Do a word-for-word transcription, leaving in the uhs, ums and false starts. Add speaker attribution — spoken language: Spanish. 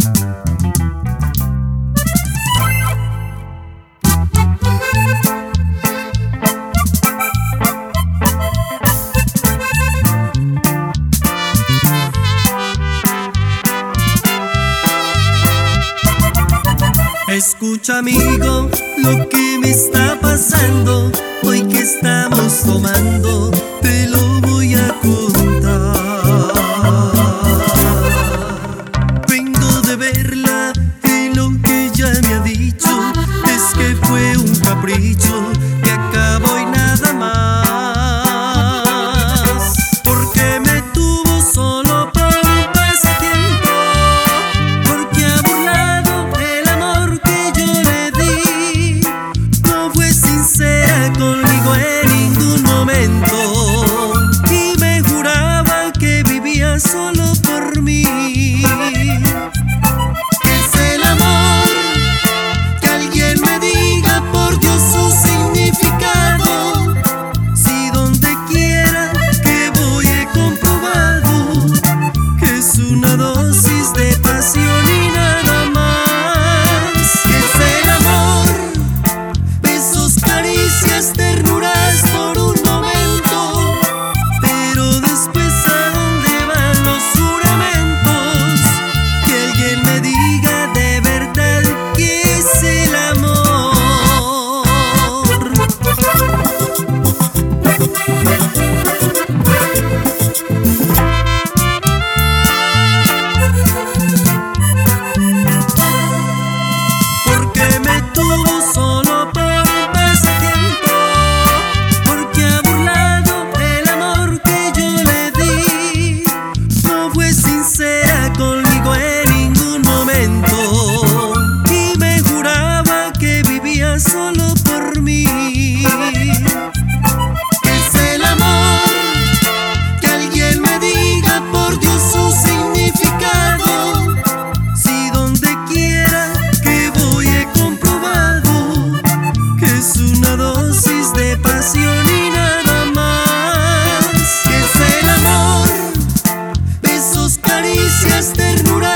Speaker 1: Escucha, amigo, lo que me está pasando. Hoy que estamos tomando, te lo voy a contar. Vengo de verla y lo que ella me ha dicho es que fue un capricho que acabó y nada más. Porque me tuvo solo por un pasatiempo, porque ha burlado el amor que yo le di. No fue sincera conmigo en ningún momento y me juraba que vivía solo por mí. ¿Qué es el amor? Que alguien me diga por Dios su significado. Si donde quiera que voy he comprobado que es una dosis de pasión y nada más. ¿Qué es el amor? Besos, caricias, ternuras por un momento, pero después ¿a dónde van los juramentos? Que alguien me diga de verdad qué es el amor. Porque me tuvo solo por un pasatiempo, porque ha burlado el amor que yo le di. No fue sincera conmigo en ningún momento y me juraba que vivía solo por mí. ¿Qué es el amor? Que alguien me diga por Dios su significado. Si donde quiera que voy he comprobado que es una dosis de pasión y nada más. ¿Qué es el amor? Besos, caricias, ternuras